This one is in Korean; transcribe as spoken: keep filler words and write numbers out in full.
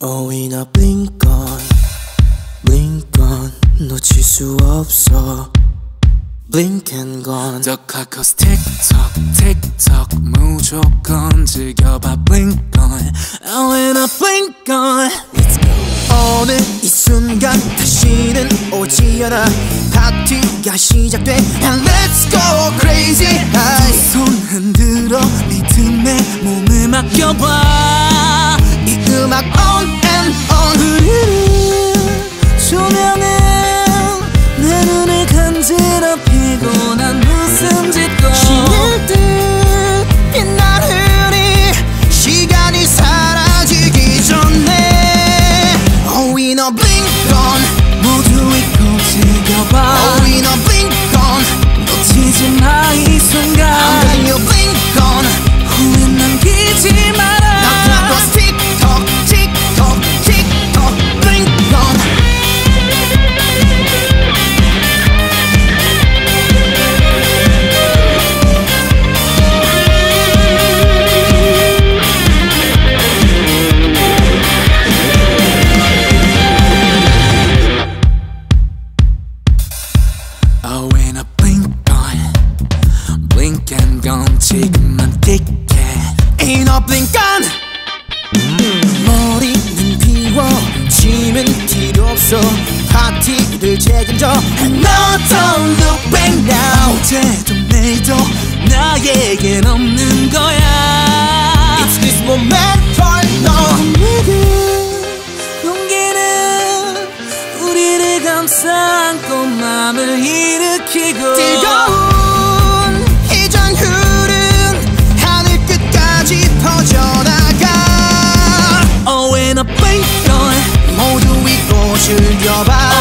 Oh, in a blink on, blink on, 놓칠 수 없어. Blink and gone. 더 카카오스 틱톡 틱톡 무조건 즐겨봐 blink on. Oh, in a blink on. Let's go. 오늘 이 순간 다시는 오지 않아. 파티가 시작돼 and let's go crazy. 손 흔들어 리듬에 몸을 맡겨봐. 이 음악 on and on. 조명은 내 눈을 간지러 피곤한 웃음 짓고 신을 듯 빛나는 시간이 사라지기 전에. Oh, in a blink on. 모두 잊고 즐겨봐. Oh, in a blink on. 놓치지 마 이 순간. I'm letting you blink on. 후회 남기지 마라. Now clock goes tick tock, tick tock, tick tock, blink on. Oh, in a blink on, blink and gone. 지금만 틱해. In a blink on. 머리는 비워지면 필요 없어. 파티를 책임져 and no don't look back now. 어제도 내일도 나에겐 없는 거야. It's this moment for no. 용기는 우리를 감싸 안고 맘을 일으키고 뜨거운 이 전율은 하늘 끝까지 퍼져나가. Oh, in a blink on. 모두 잊고 즐겨봐.